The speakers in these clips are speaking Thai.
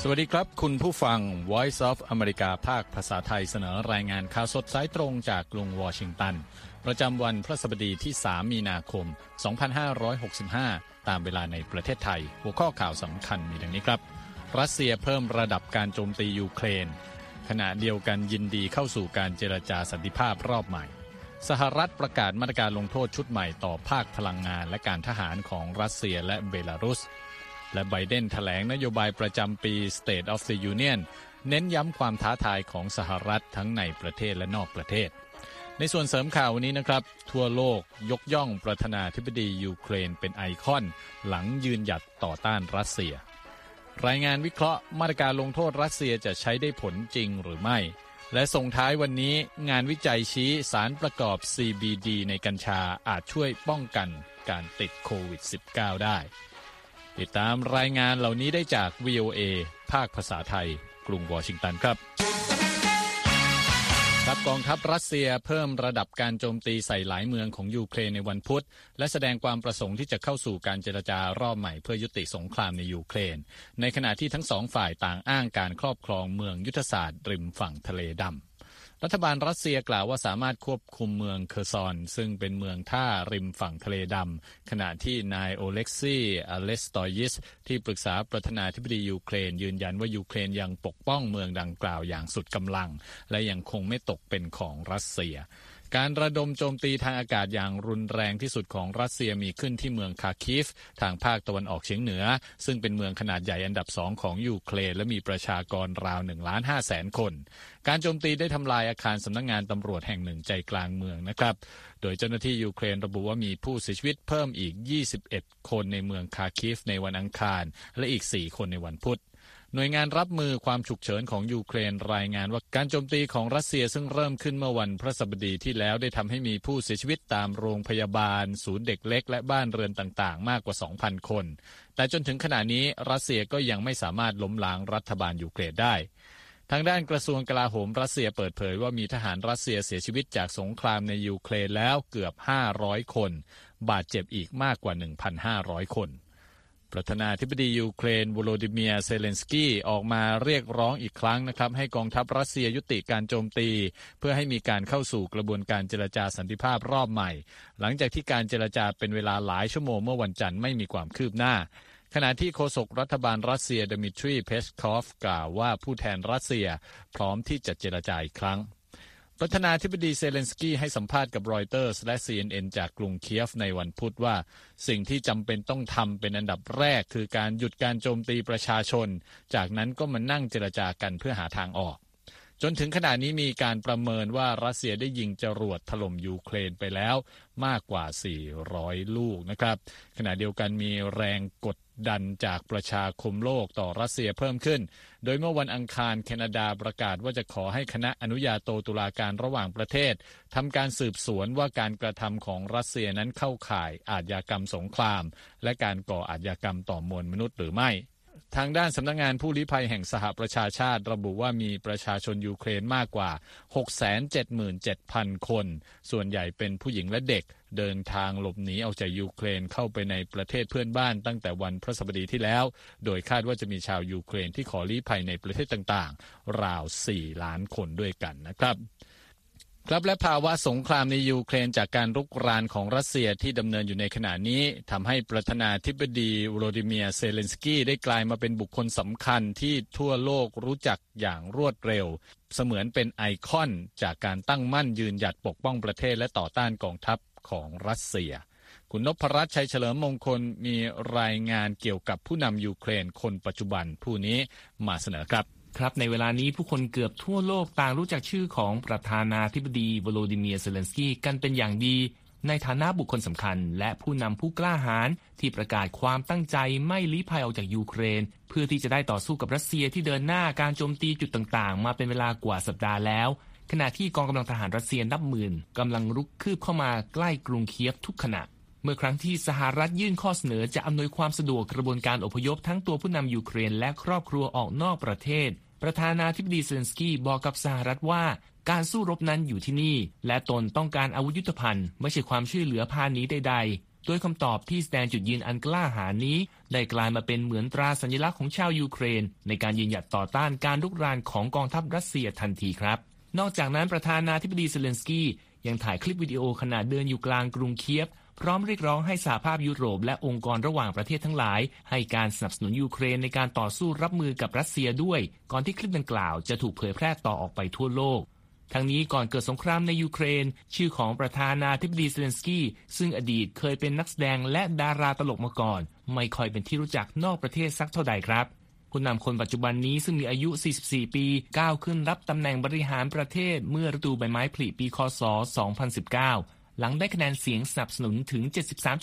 วัสดีครับคุณผู้ฟัง Voice of America ภาคภาษาไทยเสนอรายงานข่าวสดสายตรงจากกรุงวอชิงตันประจำวันพฤหัสบดีที่3มีนาคม2565ตามเวลาในประเทศไทยหัวข้อข่าวสำคัญมีดังนี้ครับรัสเซียเพิ่มระดับการโจมตียูเครนขณะเดียวกันยินดีเข้าสู่การเจรจาสันติภาพรอบใหม่สหรัฐประกาศมาตรการลงโทษชุดใหม่ต่อภาคพลังงานและการทหารของรัสเซียและเบลารุสและไบเดนแถลงนโยบายประจำปี State of the Union เน้นย้ำความท้าทายของสหรัฐทั้งในประเทศและนอกประเทศในส่วนเสริมข่าววันนี้นะครับทั่วโลกยกย่องประธานาธิบดียูเครนเป็นไอคอนหลังยืนหยัดต่อต้านรัสเซียรายงานวิเคราะห์มาตรการลงโทษรัสเซียจะใช้ได้ผลจริงหรือไม่และส่งท้ายวันนี้งานวิจัยชี้สารประกอบ CBD ในกัญชาอาจช่วยป้องกันการติดโควิด -19 ได้ติดตามรายงานเหล่านี้ได้จาก VOA ภาคภาษาไทยกรุงวอชิงตันครับกองทัพรัสเซียเพิ่มระดับการโจมตีใส่หลายเมืองของยูเครนในวันพุธและแสดงความประสงค์ที่จะเข้าสู่การเจรจารอบใหม่เพื่อยุติสงครามในยูเครนในขณะที่ทั้งสองฝ่ายต่างอ้างการครอบครองเมืองยุทธศาสตร์ริมฝั่งทะเลดำรัฐบาลรัสเซียกล่าวว่าสามารถควบคุมเมืองเคอร์ซอนซึ่งเป็นเมืองท่าริมฝั่งทะเลดำขณะที่นายโอเล็กซีอเลสตอยิสที่ปรึกษาประธานาธิบดียูเครนยืนยันว่ายูเครนยังปกป้องเมืองดังกล่าวอย่างสุดกำลังและยังคงไม่ตกเป็นของรัสเซียการระดมโจมตีทางอากาศอย่างรุนแรงที่สุดของรัสเซียมีขึ้นที่เมืองคาคิฟทางภาคตะวันออกเฉียงเหนือซึ่งเป็นเมืองขนาดใหญ่อันดับ2ของยูเครนและมีประชากรราว 1,500,000 คนการโจมตีได้ทำลายอาคารสำนักงานตำรวจแห่งหนึ่งใจกลางเมืองนะครับโดยเจ้าหน้าที่ยูเครนระบุว่ามีผู้เสียชีวิตเพิ่มอีก21คนในเมืองคาคิฟในวันอังคารและอีก4คนในวันพุธหน่วยงานรับมือความฉุกเฉินของยูเครนรายงานว่าการโจมตีของรัสเซียซึ่งเริ่มขึ้นเมื่อวันพฤหัสบดีที่แล้วได้ทำให้มีผู้เสียชีวิตตามโรงพยาบาลศูนย์เด็กเล็กและบ้านเรือนต่างๆมากกว่า 2,000 คนแต่จนถึงขณะนี้รัสเซียก็ยังไม่สามารถล้มล้างรัฐบาลยูเครนได้ทางด้านกระทรวงกลาโหมรัสเซียเปิดเผยว่ามีทหารรัสเซียเสียชีวิตจากสงครามในยูเครนแล้วเกือบ500คนบาดเจ็บอีกมากกว่า 1,500 คนประธานาธิบดียูเครนโวโลดิเมียร์เซเลนสกี้ออกมาเรียกร้องอีกครั้งนะครับให้กองทัพรัสเซียยุติการโจมตีเพื่อให้มีการเข้าสู่กระบวนการเจรจาสันติภาพรอบใหม่หลังจากที่การเจรจาเป็นเวลาหลายชั่วโมงเมื่อวันจันทร์ไม่มีความคืบหน้าขณะที่โฆษกรัฐบาลรัสเซียดมิทรีเพสคอฟกล่าวว่าผู้แทนรัสเซียพร้อมที่จะเจรจาอีกครั้งประธานาธิบดีเซเลนสกี้ให้สัมภาษณ์กับรอยเตอร์สและ CNN จากกรุงเคียฟในวันพุธว่าสิ่งที่จำเป็นต้องทำเป็นอันดับแรกคือการหยุดการโจมตีประชาชนจากนั้นก็มานั่งเจรจากันเพื่อหาทางออกจนถึงขณะนี้มีการประเมินว่ารัสเซียได้ยิงจรวดถล่มยูเครนไปแล้วมากกว่า400ลูกนะครับขณะเดียวกันมีแรงกดดันจากประชาคมโลกต่อรัสเซียเพิ่มขึ้นโดยเมื่อวันอังคารแคนาดาประกาศว่าจะขอให้คณะอนุญาโตตุลาการระหว่างประเทศทำการสืบสวนว่าการกระทำของรัสเซียนั้นเข้าข่ายอาชญากรรมสงครามและการก่ออาชญากรรมต่อมวลมนุษย์หรือไม่ทางด้านสำนักงานผู้ลี้ภัยแห่งสหประชาชาติระบุว่ามีประชาชนยูเครนมากกว่า 677,000 คนส่วนใหญ่เป็นผู้หญิงและเด็กเดินทางหลบหนีออกจากยูเครนเข้าไปในประเทศเพื่อนบ้านตั้งแต่วันพฤหัสบดีที่แล้วโดยคาดว่าจะมีชาวยูเครนที่ขอลี้ภัยในประเทศต่างๆราว 4 ล้านคนด้วยกันนะครับและภาวะสงครามในยูเครนจากการรุกรานของรัสเซียที่ดำเนินอยู่ในขณะนี้ทำให้ประธานาธิบดีโวโลดิเมียร์เซเลนสกี้ได้กลายมาเป็นบุคคลสำคัญที่ทั่วโลกรู้จักอย่างรวดเร็วเสมือนเป็นไอคอนจากการตั้งมั่นยืนหยัดปกป้องประเทศและต่อต้านกองทัพของรัสเซียคุณนพรัตน์ชัยเฉลิมมงคลมีรายงานเกี่ยวกับผู้นำยูเครนคนปัจจุบันผู้นี้มาเสนอครับในเวลานี้ผู้คนเกือบทั่วโลกต่างรู้จักชื่อของประธานาธิบดีโวโลดิเมียร์เซเลนสกี้กันเป็นอย่างดีในฐานะบุคคลสำคัญและผู้นำผู้กล้าหาญที่ประกาศความตั้งใจไม่ลี้ภัยออกจากยูเครนเพื่อที่จะได้ต่อสู้กับรัสเซียที่เดินหน้าการโจมตีจุดต่างๆมาเป็นเวลากว่าสัปดาห์แล้วขณะที่กองกำลังทหารรัสเซียนับหมื่นกำลังรุกคืบเข้ามาใกล้กรุงเคียฟทุกขณะเมื่อครั้งที่สหรัฐยื่นข้อเสนอจะอำนวยความสะดวกกระบวนการอพยพทั้งตัวผู้นำยูเครนและครอบครัวออกนอกประเทศประธานาธิบดีเซเลนสกี้บอกกับสหรัฐว่าการ การสู้รบนั้นอยู่ที่นี่และตนต้องการอาวุธยุทโธภัณฑ์ไม่ใช่ความช่วยเหลือพาหนีใดโดยคำตอบที่แสดงจุดยืนอันกล้าหาญนี้ได้กลายมาเป็นเหมือนตราสัญลักษณ์ของชาวยูเครนในการยืนหยัดต่อต้านการรุกรานของกองทัพรัสเซียทันทีครับนอกจากนั้นประธานาธิบดีเซเลนสกี้ยังถ่ายคลิปวิดีโอขณะเดินอยู่กลางกรุงเคียฟพร้อมเรียกร้องให้สหภาพยุโรปและองค์กรระหว่างประเทศทั้งหลายให้การสนับสนุนยูเครนในการต่อสู้รับมือกับรัสเซียด้วยก่อนที่คลิปดังกล่าวจะถูกเผยแพร่ต่อออกไปทั่วโลกทั้งนี้ก่อนเกิดสงครามในยูเครนชื่อของประธานาธิบดีเซเลนสกี้ซึ่งอดีตเคยเป็นนักแสดงและดาราตลกมาก่อนไม่ค่อยเป็นที่รู้จักนอกประเทศสักเท่าใดครับผู้นำคนปัจจุบันนี้ซึ่งมีอายุ 44 ปีก้าวขึ้นรับตำแหน่งบริหารประเทศเมื่อฤดูใบไม้ผลิปีคศ 2019 หลังได้คะแนนเสียงสนับสนุนถึง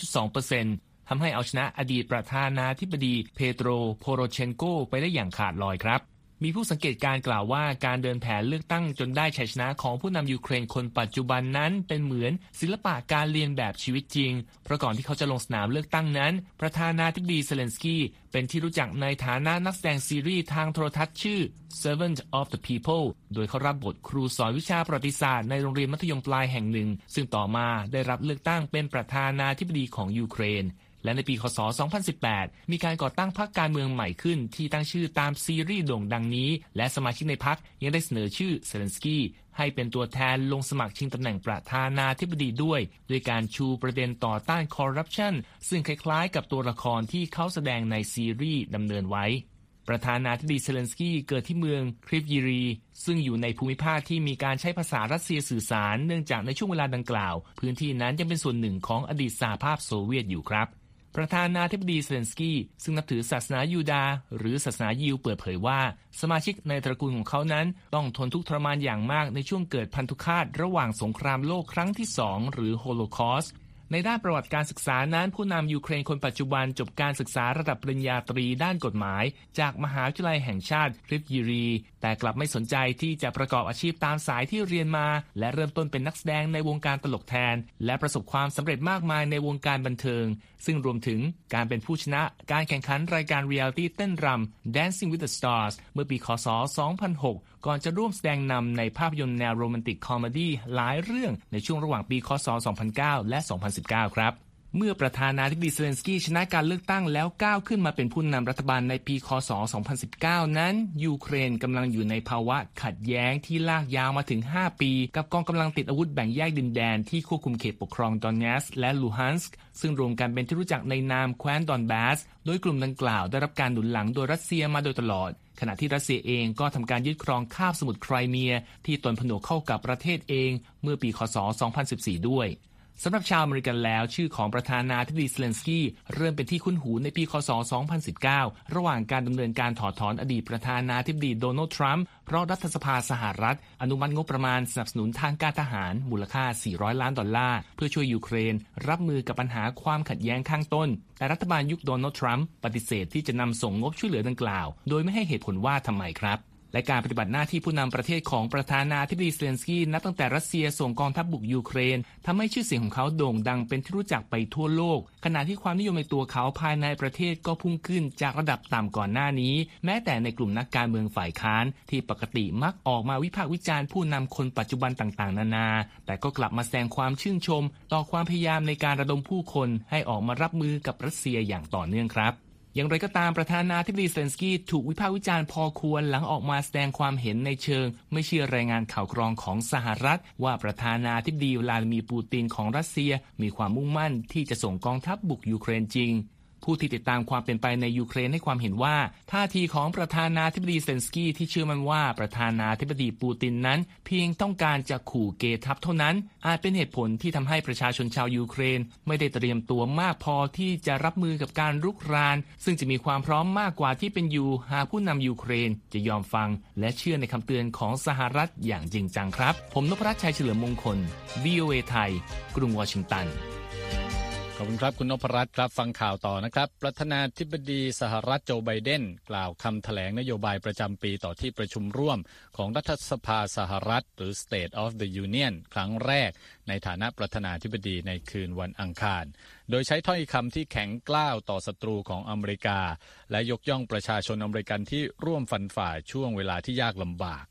73.2% ทำให้เอาชนะอดีตประธานาธิบดีเปโตรโพโรเชนโกไปได้อย่างขาดลอยครับมีผู้สังเกตการกล่าวว่าการเดินแผนเลือกตั้งจนได้ชัยชนะของผู้นำยูเครนคนปัจจุบันนั้นเป็นเหมือนศิลปะการเรียนแบบชีวิตจริงเพราะก่อนที่เขาจะลงสนามเลือกตั้งนั้นประธานาธิบดีเซเลนสกี้เป็นที่รู้จักในฐานะนักแสดงซีรีส์ทางโทรทัศน์ชื่อ Servant of the People โดยเขารับบทครูสอนวิชาประวัติศาสตร์ในโรงเรียนมัธยมปลายแห่งหนึ่งซึ่งต่อมาได้รับเลือกตั้งเป็นประธานาธิบดีของยูเครนและในปีคศ 2018 มีการก่อตั้งพรรคการเมืองใหม่ขึ้นที่ตั้งชื่อตามซีรีส์โด่งดังนี้และสมาชิกในพรรคยังได้เสนอชื่อเซเลนสกี้ให้เป็นตัวแทนลงสมัครชิงตำแหน่งประธานาธิบดีด้วยการชูประเด็นต่อต้านคอร์รัปชันซึ่งคล้ายๆกับตัวละครที่เขาแสดงในซีรีส์ดำเนินไว้ประธานาธิบดีเซเลนสกี้เกิดที่เมืองคริฟยีรีซึ่งอยู่ในภูมิภาคที่มีการใช้ภาษารัสเซียสื่อสารเนื่องจากในช่วงเวลาดังกล่าวพื้นที่นั้นยังเป็นส่วนหนึ่งของอดีตสหภาพโซเวียตอยู่ครับประธานาธิบดีเซเลนสกี้ซึ่งนับถือศาสนายูดาห์หรือศาสนายิวเปิดเผยว่าสมาชิกในตระกูลของเขานั้นต้องทนทุกข์ทรมานอย่างมากในช่วงเกิดพันธุฆาตระหว่างสงครามโลกครั้งที่2หรือโฮโลคอสต์ในด้านประวัติการศึกษานั้นผู้นำยูเครนคนปัจจุบันจบการศึกษาระดับปริญญาตรีด้านกฎหมายจากมหาวิทยาลัยแห่งชาติคริฟยีรีแต่กลับไม่สนใจที่จะประกอบอาชีพตามสายที่เรียนมาและเริ่มต้นเป็นนักแสดงในวงการตลกแทนและประสบความสำเร็จมากมายในวงการบันเทิงซึ่งรวมถึงการเป็นผู้ชนะการแข่งขันรายการเรียลิตี้เต้นรำ Dancing with the Stars เมื่อปีคศ 2006 ก่อนจะร่วมแสดงนำในภาพยนตร์แนวโรแมนติกคอมเมดี้หลายเรื่องในช่วงระหว่างปีคศ 2009 และ 2019 ครับเมื่อประธานาธิบดีเซเลนสกี้ชนะการเลือกตั้งแล้วก้าวขึ้นมาเป็นผู้นำรัฐบาลในปีคศ 2019 นั้นยูเครนกำลังอยู่ในภาวะขัดแย้งที่ลากยาวมาถึง 5 ปีกับกองกำลังติดอาวุธแบ่งแยกดินแดนที่ควบคุมเขตปกครองดอนเนสและลูฮันสก์ซึ่งรวมกันเป็นที่รู้จักในนามแคว้นดอนบาสโดยกลุ่มดังกล่าวได้รับการหนุนหลังโดยรัสเซียมาโดยตลอดขณะที่รัสเซียเองก็ทำการยึดครองคาบสมุทรไครเมียที่ตนผนวกเข้ากับประเทศเองเมื่อปีคศ 2014 ด้วยสำหรับชาวอเมริกันแล้วชื่อของประธานาธิบดีเซเลนสกี้เริ่มเป็นที่คุ้นหูในปีคศ 2019 ระหว่างการดำเนินการถอดถอนอดีตประธานาธิบดีโดนัลด์ทรัมป์เพราะรัฐสภาสหรัฐอนุมัติงบประมาณสนับสนุนทางการทหารมูลค่า$400 ล้านเพื่อช่วยยูเครนรับมือกับปัญหาความขัดแย้งข้างต้นแต่รัฐบาลยุคโดนัลด์ทรัมป์ปฏิเสธที่จะนำส่งงบช่วยเหลือดังกล่าวโดยไม่ให้เหตุผลว่าทำไมครับและการปฏิบัติหน้าที่ผู้นำประเทศของประธานาธิบดีเซเลนสกี้นับตั้งแต่รัสเซียส่งกองทัพบุกยูเครนทำให้ชื่อเสียงของเขาโด่งดังเป็นที่รู้จักไปทั่วโลกขณะที่ความนิยมในตัวเขาภายในประเทศก็พุ่งขึ้นจากระดับต่ำก่อนหน้านี้แม้แต่ในกลุ่มนักการเมืองฝ่ายค้านที่ปกติมักออกมาวิพากษ์วิจารณ์ผู้นำคนปัจจุบันต่างๆนานาแต่ก็กลับมาแสดงความชื่นชมต่อความพยายามในการระดมผู้คนให้ออกมารับมือกับรัสเซียอย่างต่อเนื่องครับอย่างไรก็ตามประธานาธิบดีเซเลนสกี้ถูกวิพากษ์วิจารณ์พอควรหลังออกมาแสดงความเห็นในเชิงไม่เชื่อรายงานข่าวกรองของสหรัฐว่าประธานาธิบดีวลาดิมีร์ปูตินของรัสเซียมีความมุ่งมั่นที่จะส่งกองทัพบุกยูเครนจริงผู้ที่ติดตามความเป็นไปในยูเครนให้ความเห็นว่าท่าทีของประธานาธิบดีเซเลนสกี้ที่เชื่อมั่นว่าประธานาธิบดีปูตินนั้นเพียงต้องการจะขู่เกทับเท่านั้นอาจเป็นเหตุผลที่ทำให้ประชาชนชาวยูเครนไม่ได้เตรียมตัวมากพอที่จะรับมือกับการรุกรานซึ่งจะมีความพร้อมมากกว่าที่เป็นอยู่หากผู้นำยูเครนจะยอมฟังและเชื่อในคำเตือนของสหรัฐอย่างจริงจังครับผมนพรัตน์ชัยเฉลิมมงคล VOA ไทยกรุงวอชิงตันขอบคุณครับคุณนพรัตน์ครับฟังข่าวต่อนะครับประธานาธิบดีสหรัฐโจไบเดนกล่าวคำแถลงนโยบายประจำปีต่อที่ประชุมร่วมของรัฐสภาสหรัฐหรือ State of the Union ครั้งแรกในฐานะประธานาธิบดีในคืนวันอังคารโดยใช้ถ้อยคำที่แข็งกร้าวต่อศัตรูของอเมริกาและยกย่องประชาชนอเมริกันที่ร่วมฟันฝ่าช่วงเวลาที่ยากลำบาก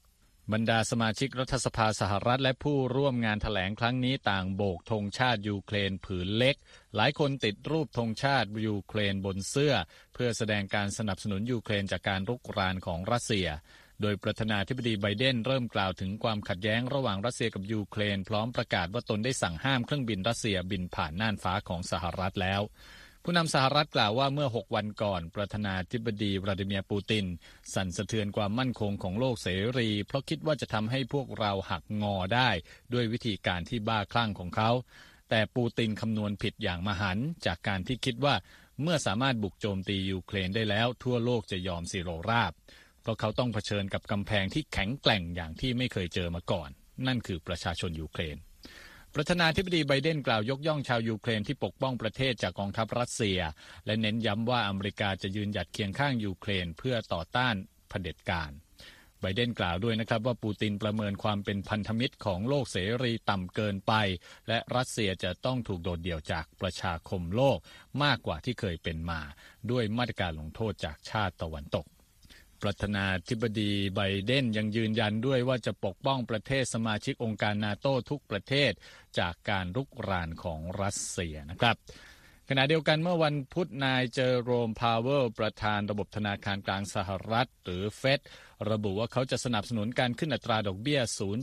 บรรดาสมาชิกรัฐสภาสหรัฐและผู้ร่วมงานแถลงครั้งนี้ต่างโบกธงชาติยูเครนผืนเล็กหลายคนติดรูปธงชาติยูเครนบนเสื้อเพื่อแสดงการสนับสนุนยูเครนจากการรุกรานของรัสเซียโดยประธานาธิบดีไบเดนเริ่มกล่าวถึงความขัดแย้งระหว่างรัสเซียกับยูเครนพร้อมประกาศว่าตนได้สั่งห้ามเครื่องบินรัสเซียบินผ่านน่านฟ้าของสหรัฐแล้วผู้นำสหรัฐกล่าวว่าเมื่อ6 วันก่อนประธานาธิบดีวลาดิเมียร์ปูตินสั่นสะเทือนความมั่นคงของโลกเสรีเพราะคิดว่าจะทำให้พวกเราหักงอได้ด้วยวิธีการที่บ้าคลั่งของเขาแต่ปูตินคำนวณผิดอย่างมหันต์จากการที่คิดว่าเมื่อสามารถบุกโจมตียูเครนได้แล้วทั่วโลกจะยอมสิโรราบเพราะเขาต้องเผชิญกับกำแพงที่แข็งแกร่งอย่างที่ไม่เคยเจอมาก่อนนั่นคือประชาชนยูเครนประธานาธิบดีไบเดนกล่าวยกย่องชาวยูเครนที่ปกป้องประเทศจากกองทัพรัสเซียและเน้นย้ำว่าอเมริกาจะยืนหยัดเคียงข้างยูเครนเพื่อต่อต้านเผด็จการไบเดนกล่าวด้วยนะครับว่าปูตินประเมินความเป็นพันธมิตรของโลกเสรีต่ำเกินไปและรัสเซียจะต้องถูกโดดเดี่ยวจากประชาคมโลกมากกว่าที่เคยเป็นมาด้วยมาตรการลงโทษจากชาติตะวันตกประธานาธิบดีไบเดนยังยืนยันด้วยว่าจะปกป้องประเทศสมาชิกองค์การนาโต้ทุกประเทศจากการรุกรานของรัสเซียนะครับขณะเดียวกันเมื่อวันพุธนายเจอโรมพาวเวลประธานระบบธนาคารกลางสหรัฐหรือเฟดระบุว่าเขาจะสนับสนุนการขึ้นอัตราดอกเบี้ย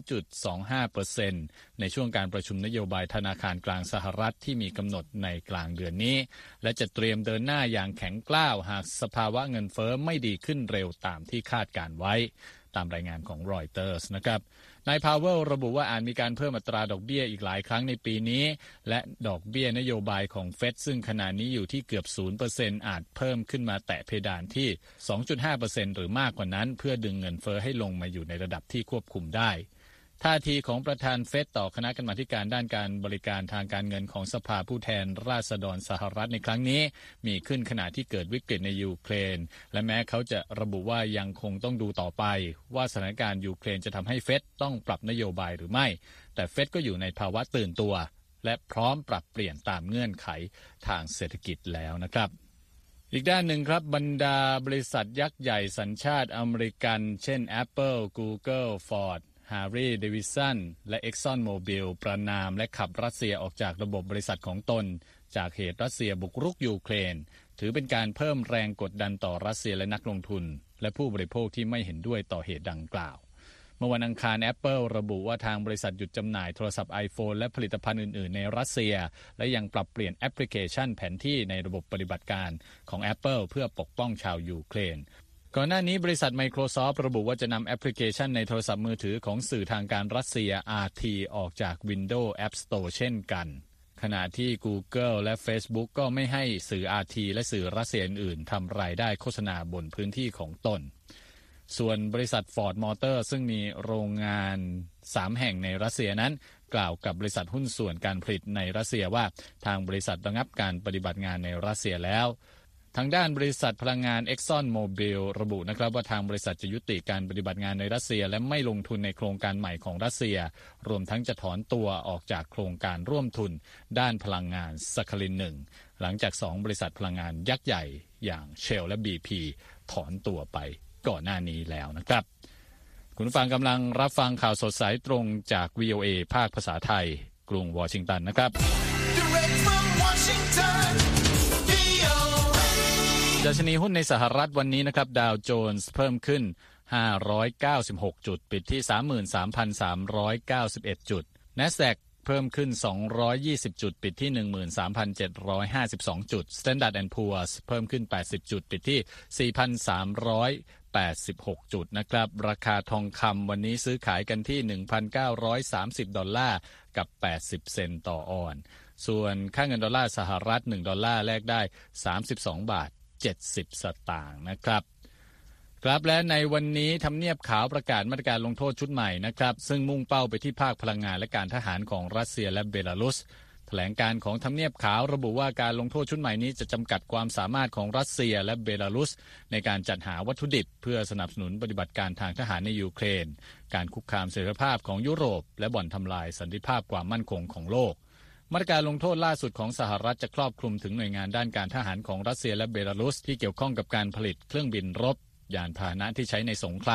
0.25% ในช่วงการประชุมนโยบายธนาคารกลางสหรัฐที่มีกำหนดในกลางเดือนนี้และจะเตรียมเดินหน้าอย่างแข็งกร้าวหากสภาวะเงินเฟ้อไม่ดีขึ้นเร็วตามที่คาดการไว้ตามรายงานของรอยเตอร์สนะครับนายพาวเวลระบุว่าอาจมีการเพิ่มอัตราดอกเบี้ยอีกหลายครั้งในปีนี้และดอกเบี้ยนโยบายของเฟดซึ่งขณะนี้อยู่ที่เกือบ 0% อาจเพิ่มขึ้นมาแตะเพดานที่ 2.5% หรือมากกว่านั้นเพื่อดึงเงินเฟ้อให้ลงมาอยู่ในระดับที่ควบคุมได้ท่าทีของประธานเฟดต่อคณะกรรมาธิการด้านการบริการทางการเงินของสภาผู้แทนราษฎรสหรัฐในครั้งนี้มีขึ้นขณะที่เกิดวิกฤตในยูเครนและแม้เขาจะระบุว่ายังคงต้องดูต่อไปว่าสถานการณ์ยูเครนจะทำให้เฟดต้องปรับนโยบายหรือไม่แต่เฟดก็อยู่ในภาวะตื่นตัวและพร้อมปรับเปลี่ยนตามเงื่อนไขทางเศรษฐกิจแล้วนะครับอีกด้านหนึ่งครับบรรดาบริษัทยักษ์ใหญ่สัญชาติอเมริกันเช่น Apple, Google, Ford Harley Davidson และ Exxon Mobil ประณามและขับรัสเซียออกจากระบบบริษัทของตนจากเหตุรัสเซียบุกรุกยูเครนถือเป็นการเพิ่มแรงกดดันต่อรัสเซียและนักลงทุนและผู้บริโภคที่ไม่เห็นด้วยต่อเหตุดังกล่าวเมื่อวันอังคาร Apple ระบุว่าทางบริษัทหยุดจำหน่ายโทรศัพท์ iPhone และผลิตภัณฑ์อื่นๆในรัสเซียและยังปรับเปลี่ยนแอปพลิเคชันแผนที่ในระบบปฏิบัติการของ Apple เพื่อปกป้องชาวยูเครนก่อนหน้านี้บริษัท Microsoft ระบุว่าจะนำแอปพลิเคชันในโทรศัพท์มือถือของสื่อทางการรัสเซีย RT ออกจาก Windows App Store เช่นกันขณะที่ Google และ Facebook ก็ไม่ให้สื่อ RT และสื่อรัสเซียอื่นๆทำรายได้โฆษณาบนพื้นที่ของตนส่วนบริษัท Ford Motor ซึ่งมีโรงงาน3แห่งในรัสเซียนั้นกล่าวกับบริษัทหุ้นส่วนการผลิตในรัสเซียว่าทางบริษัทระงับการปฏิบัติงานในรัสเซียแล้วทางด้านบริษัทพลังงาน Exxon Mobil ระบุนะครับว่าทางบริษัทจะยุติการปฏิบัติงานในรัสเซียและไม่ลงทุนในโครงการใหม่ของรัสเซียรวมทั้งจะถอนตัวออกจากโครงการร่วมทุนด้านพลังงานซัคคาริน1หลังจาก2บริษัทพลังงานยักษ์ใหญ่อย่าง Shell และ BP ถอนตัวไปก่อนหน้านี้แล้วนะครับคุณผู้ฟังกำลังรับฟังข่าวสดสายตรงจาก VOA ภาคภาษาไทยกรุงวอชิงตันนะครับดัชนีหุ้นในสหรัฐวันนี้นะครับดาวโจนส์เพิ่มขึ้น596จุดปิดที่ 33,391 จุด NASDAQ เพิ่มขึ้น220จุดปิดที่ 13,752 จุด Standard & Poor's เพิ่มขึ้น80จุดปิดที่ 4,386 จุดนะครับราคาทองคำวันนี้ซื้อขายกันที่ $1,930 กับ80 เซนต์ต่อออนซ์ส่วนค่าเงินดอลลาร์สหรัฐ1ดอลลาร์แลกได้32บาท70 สตางค์นะครับครับและในวันนี้ทำเนียบขาวประกาศมาตรการลงโทษชุดใหม่นะครับซึ่งมุ่งเป้าไปที่ภาคพลังงานและการทหารของรัสเซียและเบลารุสแถลงการของทำเนียบขาวระบุว่าการลงโทษชุดใหม่นี้จะจำกัดความสามารถของรัสเซียและเบลารุสในการจัดหาวัตถุดิบเพื่อสนับสนุนปฏิบัติการทางทหารในยูเครนการคุกคามเสรีภาพของยุโรปและบ่อนทำลายสันติภาพความมั่นคงของโลกมาตรการลงโทษล่าสุดของสหรัฐจะครอบคลุมถึงหน่วยงานด้านการทหารของรัสเซียและเบลารุสที่เกี่ยวข้องกับการผลิตเครื่องบินรบยานพาหนะที่ใช้ในสงคราม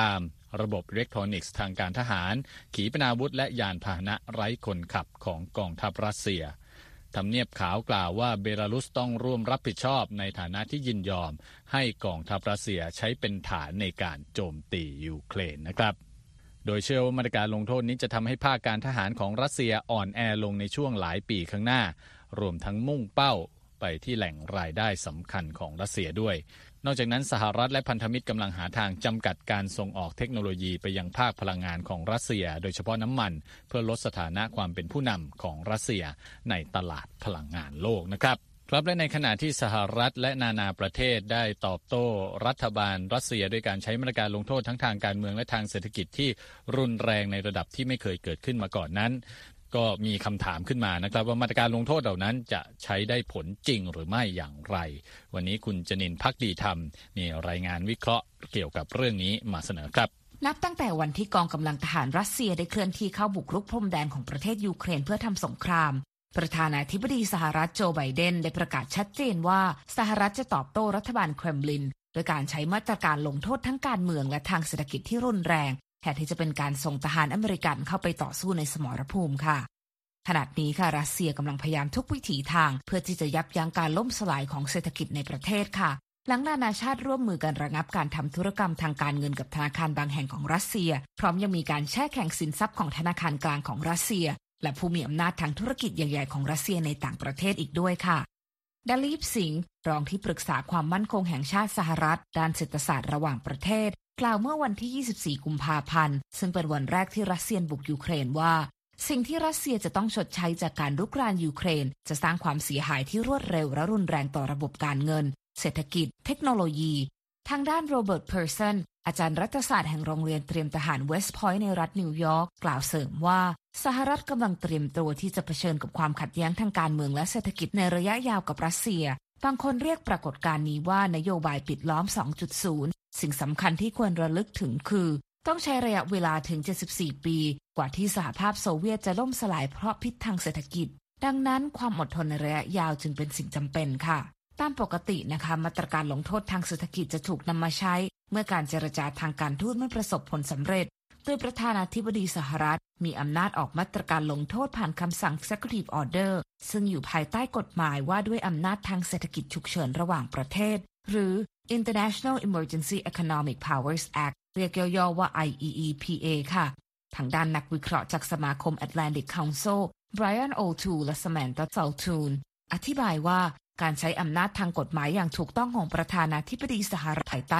ระบบอิเล็กทรอนิกส์ทางการทหารขีปนาวุธและยานพาหนะไร้คนขับของกองทัพรัสเซียทำเนียบขาวกล่าวว่าเบลารุสต้องร่วมรับผิดชอบในฐานะที่ยินยอมให้กองทัพรัสเซียใช้เป็นฐานในการโจมตียูเครนนะครับโดยเชื่อว่ามาตรการลงโทษนี้จะทำให้ภาคการทหารของรัสเซียอ่อนแอลงในช่วงหลายปีข้างหน้ารวมทั้งมุ่งเป้าไปที่แหล่งรายได้สำคัญของรัสเซียด้วยนอกจากนั้นสหรัฐและพันธมิตรกำลังหาทางจำกัดการส่งออกเทคโนโลยีไปยังภาคพลังงานของรัสเซียโดยเฉพาะน้ำมันเพื่อลดสถานะความเป็นผู้นำของรัสเซียในตลาดพลังงานโลกนะครับครับและในขณะที่สหรัฐและนานาประเทศได้ตอบโต้รัฐบาลรัสเซียด้วยการใช้มาตรการลงโทษทั้งทางการเมืองและทางเศรษฐกิจที่รุนแรงในระดับที่ไม่เคยเกิดขึ้นมาก่อนนั้นก็มีคำถามขึ้นมานะครับว่ามาตรการลงโทษเหล่านั้นจะใช้ได้ผลจริงหรือไม่อย่างไรวันนี้คุณจนินทร์ ภักดีธรรมมีรายงานวิเคราะห์เกี่ยวกับเรื่องนี้มาเสนอครับนับตั้งแต่วันที่กองกำลังทหารรัสเซียได้เคลื่อนที่เข้าบุกรุกพรมแดนของประเทศยูเครนเพื่อทำสงครามประธานาธิบดีสหรัฐโจไบเดนได้ประกาศชัดเจนว่าสหรัฐจะตอบโต้รัฐบาลเครมลินโดยการใช้มาตรการลงโทษทั้งการเมืองและทางเศรษฐกิจที่รุนแรงแทนที่จะเป็นการส่งทหารอเมริกันเข้าไปต่อสู้ในสมรภูมิค่ะขณะนี้ค่ะรัสเซียกำลังพยายามทุกวิถีทางเพื่อที่จะยับยั้งการล่มสลายของเศรษฐกิจในประเทศค่ะหลังนานาชาติร่วมมือกันระงับการทำธุรกรรมทางการเงินกับธนาคารบางแห่งของรัสเซียพร้อมยังมีการแช่แข็งสินทรัพย์ของธนาคารกลางของรัสเซียและผู้มีอำนาจทางธุรกิจใหญ่ๆของรัสเซียในต่างประเทศอีกด้วยค่ะดาลีฟสิงห์รองที่ปรึกษาความมั่นคงแห่งชาติสหรัฐด้านเศรษฐศาสตร์ระหว่างประเทศกล่าวเมื่อวันที่24กุมภาพันธ์ซึ่งเป็นวันแรกที่รัสเซียบุกยูเครนว่าสิ่งที่รัสเซียจะต้องชดใช้จากการรุกรานยูเครนจะสร้างความเสียหายที่รวดเร็วและรุนแรงต่อระบบการเงินเศรษฐกิจเทคโนโลยีทางด้านโรเบิร์ตเพอร์สันอาจารย์รัฐศาสตร์แห่งโรงเรียนเตรียมทหารเวสต์พอยต์ในรัฐนิวยอร์กกล่าวเสริมว่าสหรัฐกำลังเตรียมตัวที่จะเผชิญกับความขัดแย้งทางการเมืองและเศรษฐกิจในระยะยาวกับรัสเซียบางคนเรียกปรากฏการณ์นี้ว่านโยบายปิดล้อม 2.0 สิ่งสำคัญที่ควรระลึกถึงคือต้องใช้ระยะเวลาถึง74ปีกว่าที่สหภาพโซเวียตจะล่มสลายเพราะพิษทางเศรษฐกิจดังนั้นความอดทนในระยะยาวจึงเป็นสิ่งจำเป็นค่ะตามปกตินะคะมาตรการลงโทษทางเศรษฐกิจจะถูกนำมาใช้เมื่อการเจรจาทางการทูตไม่ประสบผลสำเร็จโดยประธานาธิบดีสหรัฐมีอำนาจออกมาตรการลงโทษผ่านคำสั่ง Executive Order ซึ่งอยู่ภายใต้กฎหมายว่าด้วยอำนาจทางเศรษฐกิจฉุกเฉินระหว่างประเทศหรือ International Emergency Economic Powers Act เรียกย่อๆว่า IEEPA ค่ะทางด้านนักวิเคราะห์จากสมาคม Atlantic Council Brian O'Toole และ Samantha Saltoun อธิบายว่าการใช้อำนาจทางกฎหมายอย่างถูกต้องของประธานาธิบดีสหรัฐภายใต้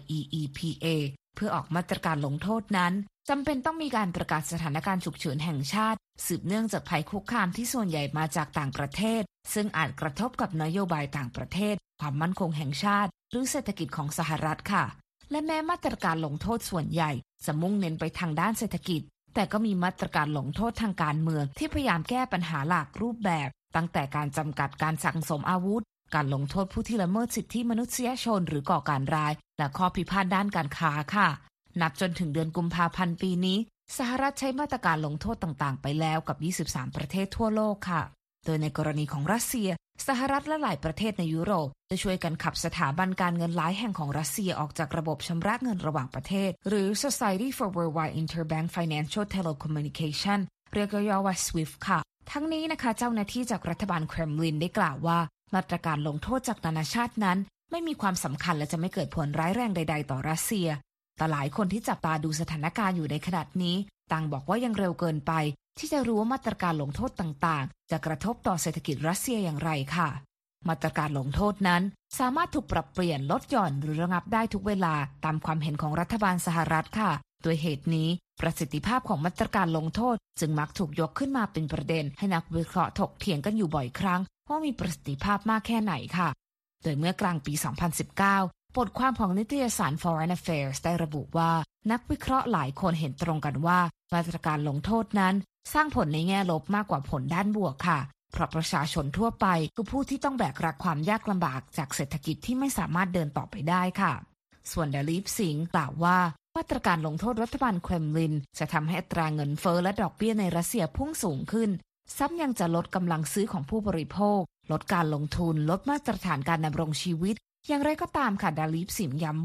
IEEPA เพื่อออกมาตรการลงโทษนั้นจำเป็นต้องมีการประกาศสถานการณ์ฉุกเฉินแห่งชาติสืบเนื่องจากภัยคุกคามที่ส่วนใหญ่มาจากต่างประเทศซึ่งอาจกระทบกับนโยบายต่างประเทศความมั่นคงแห่งชาติหรือเศรษฐกิจของสหรัฐค่ะและแม้มาตรการลงโทษส่วนใหญ่จะมุ่งเน้นไปทางด้านเศรษฐกิจแต่ก็มีมาตรการลงโทษทางการเมืองที่พยายามแก้ปัญหาหลากรูปแบบตั้งแต่การจำกัดการสั่งสมอาวุธการลงโทษผู้ที่ละเมิดสิทธิมนุษยชนหรือก่อการร้ายและข้อพิพาทด้านการค้าค่ะนับจนถึงเดือนกุมภาพันธ์ปีนี้สหรัฐใช้มาตรการลงโทษต่างๆไปแล้วกับ23ประเทศทั่วโลกค่ะโดยในกรณีของรัสเซียสหรัฐและหลายประเทศในยุโรปจะช่วยกันขับสถาบันการเงินหลายแห่งของรัสเซียออกจากระบบชำระเงินระหว่างประเทศหรือ Society for Worldwide Interbank Financial Telecommunication เรียกย่อๆว่า SWIFT ค่ะทั้งนี้นะคะเจ้าหน้าที่จากรัฐบาลเครมลินได้กล่าวว่ามาตรการลงโทษจากนานาชาตินั้นไม่มีความสำคัญและจะไม่เกิดผลร้ายแรงใดๆต่อรัสเซียแต่หลายคนที่จับตาดูสถานการณ์อยู่ในขณะนี้ต่างบอกว่ายังเร็วเกินไปที่จะรู้ว่ามาตรการลงโทษต่างๆจะกระทบต่อเศรษฐกิจรัสเซียอย่างไรค่ะมาตรการลงโทษนั้นสามารถถูกปรับเปลี่ยนลดหย่อนหรือระงับได้ทุกเวลาตามความเห็นของรัฐบาลสหรัฐค่ะโดยเหตุนี้ประสิทธิภาพของมาตรการลงโทษจึงมักถูกยกขึ้นมาเป็นประเด็นให้นักวิเคราะห์ถกเถียงกันอยู่บ่อยครั้งว่ามีประสิทธิภาพมากแค่ไหนค่ะโดยเมื่อกลางปี 2019 บทความของนิตยสาร Foreign Affairs ได้ระบุว่านักวิเคราะห์หลายคนเห็นตรงกันว่ามาตรการลงโทษนั้นสร้างผลในแง่ลบมากกว่าผลด้านบวกค่ะเพราะประชาชนทั่วไปคือผู้ที่ต้องแบกรับความยากลำบากจากเศรษฐกิจที่ไม่สามารถเดินต่อไปได้ค่ะส่วนดาลีฟสิงห์กล่าวว่ามาตรการลงโทษรัฐบาลเครมลินจะทำให้อัตราเงินเฟ้อและดอกเบี้ยในรัสเซียพุ่งสูงขึ้นซ้ำยังจะลดกำลังซื้อของผู้บริโภคลดการลงทุนลดมาตรฐานการดำรงชีวิตอย่างไรก็ตามค่ะดาลีฟสิงห์ย้ำว่า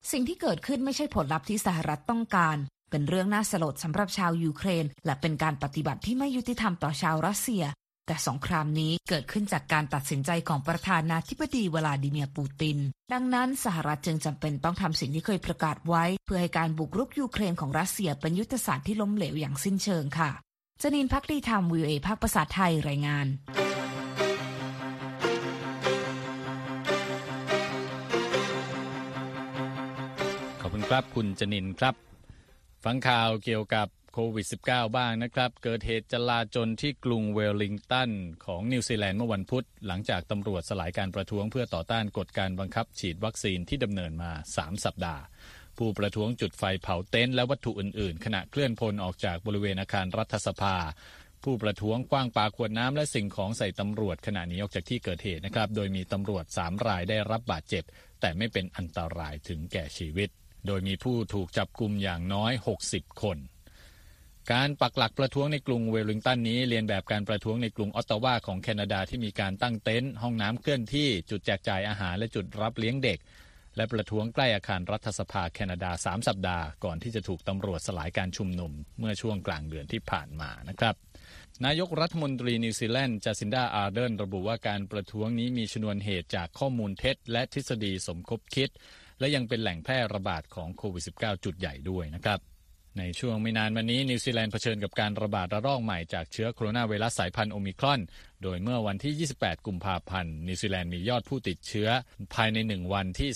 สิ่งที่เกิดขึ้นไม่ใช่ผลลัพธ์ที่สหรัฐต้องการเป็นเรื่องน่าสลดสำหรับชาวยูเครนและเป็นการปฏิบัติที่ไม่ยุติธรรมต่อชาวรัสเซียแต่สงครามนี้เกิดขึ้นจากการตัดสินใจของประธานาธิบดีวลาดิเมียร์ปูตินดังนั้นสหรัฐจึงจำเป็นต้องทำสิ่งที่เคยประกาศไว้เพื่อให้การบุกรุกยูเครนของรัสเซียเป็นยุทธศาสตร์ที่ล้มเหลวอย่างสิ้นเชิงค่ะจนินภักดีธรรม VOA ภาคภาษาไทยรายงานขอบคุณครับคุณจนินครับฟังข่าวเกี่ยวกับโควิด -19 บ้างนะครับเกิดเหตุจลาจลที่กรุงเวลลิงตันของนิวซีแลนด์เมื่อวันพุธหลังจากตำรวจสลายการประท้วงเพื่อต่อต้านกฎการบังคับฉีดวัคซีนที่ดำเนินมา3สัปดาห์ผู้ประท้วงจุดไฟเผาเต็นท์และวัตถุอื่นๆขณะเคลื่อนพลออกจากบริเวณอาคารรัฐสภาผู้ประท้วงกว้างปาขวดน้ำและสิ่งของใส่ตำรวจขณะหนีออกจากที่เกิดเหตุนะครับโดยมีตำรวจ3รายได้รับบาดเจ็บแต่ไม่เป็นอันตรายถึงแก่ชีวิตโดยมีผู้ถูกจับกุมอย่างน้อย60คนการปักหลักประท้วงในกรุงเวลลิงตันนี้เลียนแบบการประท้วงในกรุงออตตาวาของแคนาดาที่มีการตั้งเต็นท์ห้องน้ำเคลื่อนที่จุดแจกจ่ายอาหารและจุดรับเลี้ยงเด็กและประท้วงใกล้อาคารรัฐสภาแคนาดา3สัปดาห์ก่อนที่จะถูกตำรวจสลายการชุมนุมเมื่อช่วงกลางเดือนที่ผ่านมานะครับนายกรัฐมนตรีนิวซีแลนด์จาซินดาอาร์เดนระบุว่าการประท้วงนี้มีชนวนเหตุจากข้อมูลเท็จและทฤษฎีสมคบคิดและยังเป็นแหล่งแพร่ระบาดของโควิด -19 จุดใหญ่ด้วยนะครับในช่วงไม่นานมานี้นิวซีแลนด์เผชิญกับการระบาดระลอกใหม่จากเชื้อโคโรนาไวรัสสายพันธุ์โอมิครอนโดยเมื่อวันที่28กุมภาพันธ์นิวซีแลนด์มียอดผู้ติดเชื้อภายใน1วันที่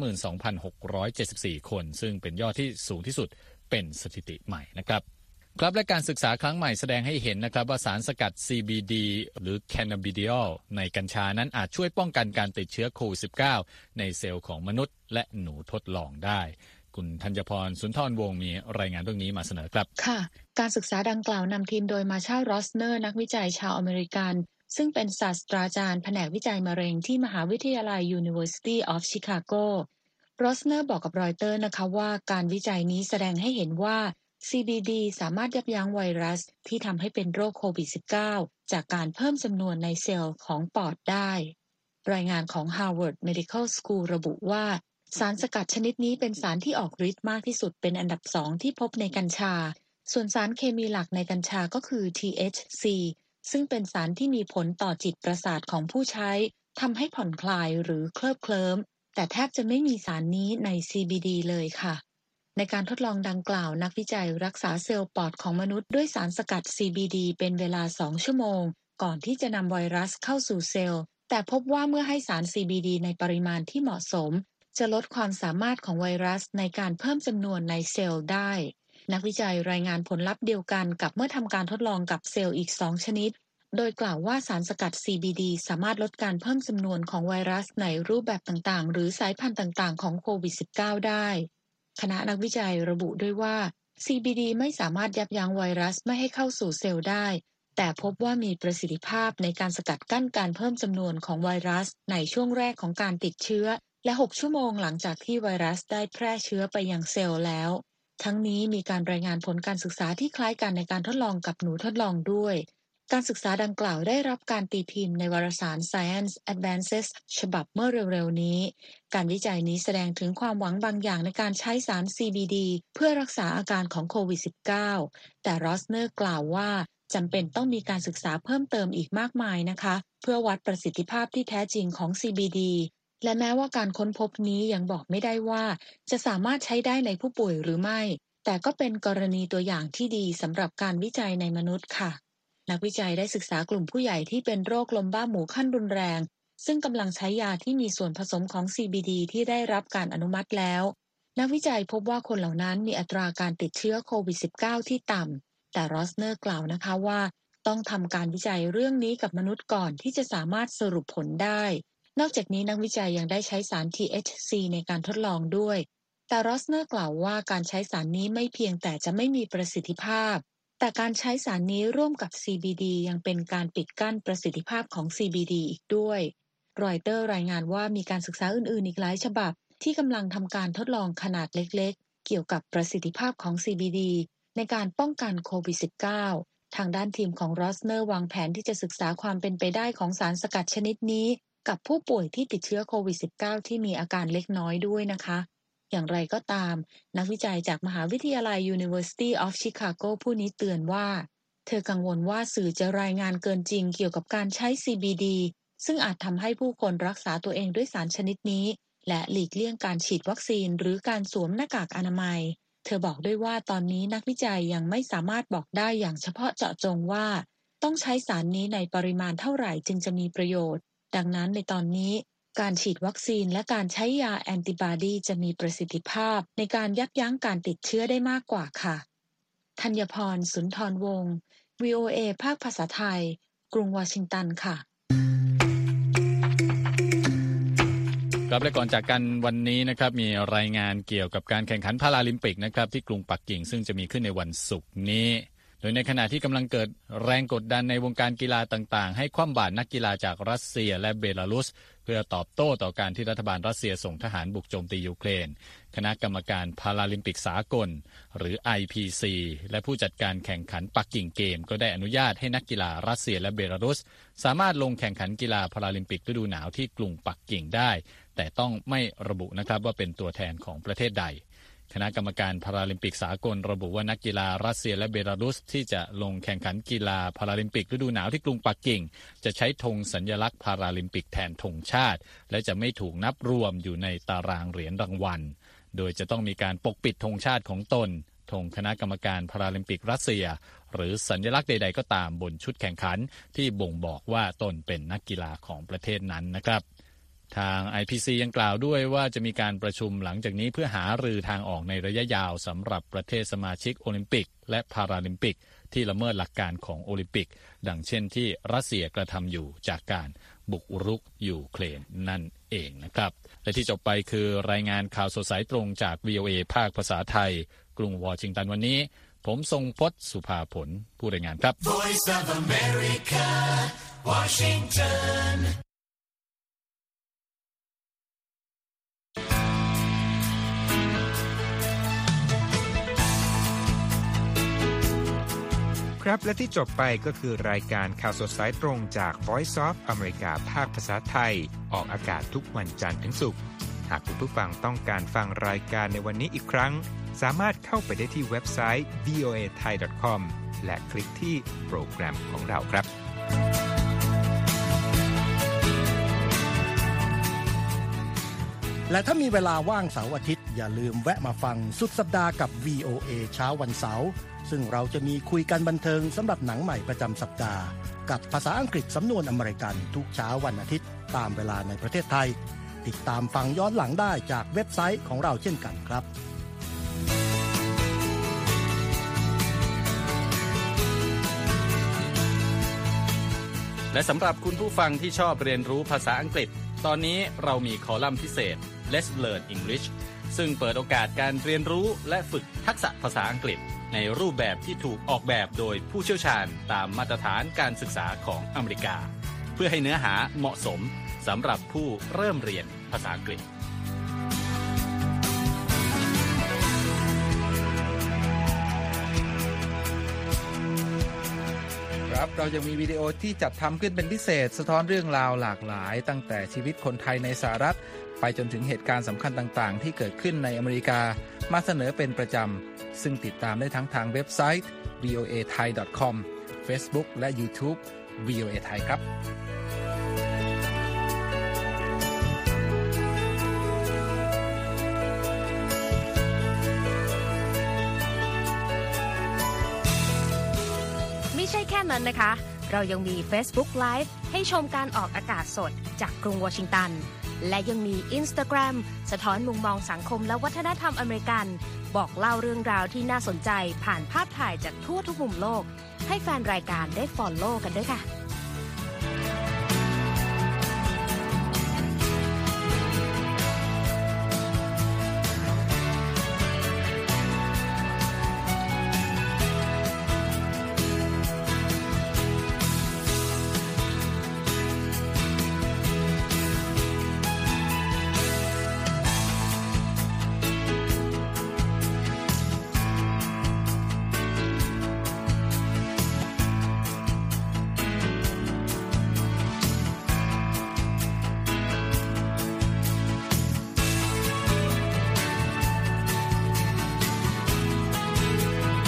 32,674 คนซึ่งเป็นยอดที่สูงที่สุดเป็นสถิติใหม่นะครับครับและการศึกษาครั้งใหม่แสดงให้เห็นนะครับว่าสารสกัด CBD หรือ Cannabidiol ในกัญชานั้นอาจช่วยป้องกันการติดเชื้อโควิด -19 ในเซลล์ของมนุษย์และหนูทดลองได้คุณธัญพรสุนทรวงศ์มีรายงานเรื่องนี้มาเสนอครับค่ะการศึกษาดังกล่าวนำทีมโดยมาร์ชาล รอสเนอร์นักวิจัยชาวอเมริกันซึ่งเป็นศาสตราจารย์แผนกวิจัยมะเร็งที่มหาวิทยาลัย University of Chicago รอสเนอร์บอกกับรอยเตอร์นะคะว่าการวิจัยนี้แสดงให้เห็นว่า CBD สามารถยับยั้งไวรัสที่ทำให้เป็นโรคโควิด -19 จากการเพิ่มจำนวนในเซลล์ของปอดได้รายงานของ Harvard Medical School ระบุว่าสารสกัดชนิดนี้เป็นสารที่ออกฤทธิ์มากที่สุดเป็นอันดับ2ที่พบในกัญชาส่วนสารเคมีหลักในกัญชาก็คือ THC ซึ่งเป็นสารที่มีผลต่อจิตประสาทของผู้ใช้ทำให้ผ่อนคลายหรือเคลิบเคลิ้มแต่แทบจะไม่มีสารนี้ใน CBD เลยค่ะในการทดลองดังกล่าวนักวิจัยรักษาเซลล์ปอดของมนุษย์ด้วยสารสกัด CBD เป็นเวลา2ชั่วโมงก่อนที่จะนำไวรัสเข้าสู่เซลล์แต่พบว่าเมื่อให้สาร CBD ในปริมาณที่เหมาะสมจะลดความสามารถของไวรัสในการเพิ่มจำนวนในเซลล์ได้นักวิจัยรายงานผลลัพธ์เดียวกันกับเมื่อทำการทดลองกับเซลล์อีก2ชนิดโดยกล่าวว่าสารสกัด CBD สามารถลดการเพิ่มจำนวนของไวรัสในรูปแบบต่างๆหรือสายพันธุ์ต่างๆของโควิด -19 ได้คณะนักวิจัยระบุด้วยว่า CBD ไม่สามารถยับยั้งไวรัสไม่ให้เข้าสู่เซลล์ได้แต่พบว่ามีประสิทธิภาพในการสกัดกั้นการเพิ่มจำนวนของไวรัสในช่วงแรกของการติดเชื้อและ6ชั่วโมงหลังจากที่ไวรัสได้แพร่เชื้อไปยังเซลล์แล้วทั้งนี้มีการรายงานผลการศึกษาที่คล้ายกันในการทดลองกับหนูทดลองด้วยการศึกษาดังกล่าวได้รับการตีพิมพ์ในวารสาร Science Advances ฉบับเมื่อเร็วๆนี้การวิจัยนี้แสดงถึงความหวังบางอย่างในการใช้สาร CBD เพื่อรักษาอาการของโควิด -19 แต่รอสเนอร์กล่าวว่าจำเป็นต้องมีการศึกษาเพิ่มเติมอีกมากมายนะคะเพื่อวัดประสิทธิภาพที่แท้จริงของ CBD และแม้ว่าการค้นพบนี้ยังบอกไม่ได้ว่าจะสามารถใช้ได้ในผู้ป่วยหรือไม่แต่ก็เป็นกรณีตัวอย่างที่ดีสำหรับการวิจัยในมนุษย์ค่ะนักวิจัยได้ศึกษากลุ่มผู้ใหญ่ที่เป็นโรคลมบ้าหมูขั้นรุนแรงซึ่งกำลังใช้ยาที่มีส่วนผสมของ CBD ที่ได้รับการอนุมัติแล้วนักวิจัยพบว่าคนเหล่านั้นมีอัตราการติดเชื้อโควิด -19 ที่ต่ำแต่รอสเนอร์กล่าวนะคะว่าต้องทำการวิจัยเรื่องนี้กับมนุษย์ก่อนที่จะสามารถสรุปผลได้นอกจากนี้นักวิจัยยังได้ใช้สาร THC ในการทดลองด้วยแต่รอสเนอร์กล่าวว่าการใช้สารนี้ไม่เพียงแต่จะไม่มีประสิทธิภาพแต่การใช้สารนี้ร่วมกับ CBD ยังเป็นการปิดกั้นประสิทธิภาพของ CBD อีกด้วยรอยเตอร์รายงานว่ามีการศึกษาอื่นๆอีกหลายฉบับที่กำลังทำการทดลองขนาดเล็กๆเกี่ยวกับประสิทธิภาพของ CBD ในการป้องกันโควิด -19 ทางด้านทีมของรอสเนอร์วางแผนที่จะศึกษาความเป็นไปได้ของสารสกัดชนิดนี้กับผู้ป่วยที่ติดเชื้อโควิด -19 ที่มีอาการเล็กน้อยด้วยนะคะอย่างไรก็ตามนักวิจัยจากมหาวิทยาลัย University of Chicago ผู้นี้เตือนว่าเธอกังวลว่าสื่อจะรายงานเกินจริงเกี่ยวกับการใช้ CBD ซึ่งอาจทำให้ผู้คนรักษาตัวเองด้วยสารชนิดนี้และหลีกเลี่ยงการฉีดวัคซีนหรือการสวมหน้ากากอนามัยเธอบอกด้วยว่าตอนนี้นักวิจัยยังไม่สามารถบอกได้อย่างเฉพาะเจาะจงว่าต้องใช้สารนี้ในปริมาณเท่าไหร่จึงจะมีประโยชน์ดังนั้นในตอนนี้การฉีดวัคซีนและการใช้ยาแอนติบอดีจะมีประสิทธิภาพในการยับยั้งการติดเชื้อได้มากกว่าค่ะธัญพร สุนทรวงศ์ VOA ภาคภาษาไทยกรุงวอชิงตันค่ะครับและก่อนจากกันวันนี้นะครับมีรายงานเกี่ยวกับการแข่งขันพาราลิมปิกนะครับที่กรุงปักกิ่งซึ่งจะมีขึ้นในวันศุกร์นี้โดยในขณะที่กำลังเกิดแรงกดดันในวงการกีฬาต่างๆให้คว่ำบาตรนักกีฬาจากรัสเซียและเบลารุสเพื่อตอบโต้ต่อการที่รัฐบาลรัสเซียส่งทหารบุกโจมตียูเครนคณะกรรมการพาราลิมปิกสากลหรือ IPC และผู้จัดการแข่งขันปักกิ่งเกมก็ได้อนุญาตให้นักกีฬารัสเซียและเบลารุสสามารถลงแข่งขันกีฬาพาราลิมปิกฤดูหนาวที่กรุงปักกิ่งได้แต่ต้องไม่ระบุนะครับว่าเป็นตัวแทนของประเทศใดคณะกรรมการพาราลิมปิกสากลระบุว่านักกีฬารัสเซียและเบลารุสที่จะลงแข่งขันกีฬาพาราลิมปิกฤดูหนาวที่กรุงปักกิ่งจะใช้ธงสัญลักษณ์พาราลิมปิกแทนธงชาติและจะไม่ถูกนับรวมอยู่ในตารางเหรียญรางวัลโดยจะต้องมีการปกปิดธงชาติของตนธงคณะกรรมการพาราลิมปิกรัสเซียหรือสัญลักษณ์ใดๆก็ตามบนชุดแข่งขันที่บ่งบอกว่าตนเป็นนักกีฬาของประเทศนั้นนะครับทาง IPC ยังกล่าวด้วยว่าจะมีการประชุมหลังจากนี้เพื่อหารือทางออกในระยะยาวสำหรับประเทศสมาชิกโอลิมปิกและพาราลิมปิกที่ละเมิดหลักการของโอลิมปิกดังเช่นที่รัสเซียกระทำอยู่จากการบุกรุกยูเครนนั่นเองนะครับและที่จบไปคือรายงานข่าวสดสายตรงจาก VOA ภาคภาษาไทยกรุงวอชิงตันวันนี้ผมทรงพจน์สุภาผลผู้รายงานครับ Voice of America Washington ครับและที่จบไปก็คือรายการข่าวสดสายตรงจาก Voice of America ภาคภาษาไทยออกอากาศทุกวันจันทร์ถึงศุกร์หากคุณผู้ฟังต้องการฟังรายการในวันนี้อีกครั้งสามารถเข้าไปได้ที่เว็บไซต์ voathai.com และคลิกที่โปรแกรมของเราครับและถ้ามีเวลาว่างเสาร์อาทิตย์อย่าลืมแวะมาฟังสุดสัปดาห์กับ VOA เช้าวันเสาร์ซึ่งเราจะมีคุยกันบันเทิงสำหรับหนังใหม่ประจำสัปดาห์กับภาษาอังกฤษสำนวนอเมริกันทุกเช้าวันอาทิตย์ตามเวลาในประเทศไทยติดตามฟังย้อนหลังได้จากเว็บไซต์ของเราเช่นกันครับและสำหรับคุณผู้ฟังที่ชอบเรียนรู้ภาษาอังกฤษตอนนี้เรามีคอลัมน์พิเศษ Let's Learn English ซึ่งเปิดโอกาสการเรียนรู้และฝึกทักษะภาษาอังกฤษในรูปแบบที่ถูกออกแบบโดยผู้เชี่ยวชาญตามมาตรฐานการศึกษาของอเมริกาเพื่อให้เนื้อหาเหมาะสมสำหรับผู้เริ่มเรียนภาษาอังกฤษครับเรายังมีวิดีโอที่จัดทำขึ้นเป็นพิเศษสะท้อนเรื่องราวหลากหลายตั้งแต่ชีวิตคนไทยในสหรัฐไปจนถึงเหตุการณ์สำคัญต่างๆที่เกิดขึ้นในอเมริกามาเสนอเป็นประจำซึ่งติดตามได้ทั้งทางเว็บไซต์ voathai.com Facebook และ YouTube VOA Thai ครับไม่ใช่แค่นั้นนะคะเรายังมี Facebook Live ให้ชมการออกอากาศสดจากกรุงวอชิงตันและยังมี Instagram สะท้อนมุมมองสังคมและวัฒนธรรมอเมริกันบอกเล่าเรื่องราวที่น่าสนใจผ่านภาพถ่ายจากทั่วทุกมุมโลกให้แฟนรายการได้ follow กันด้วยค่ะ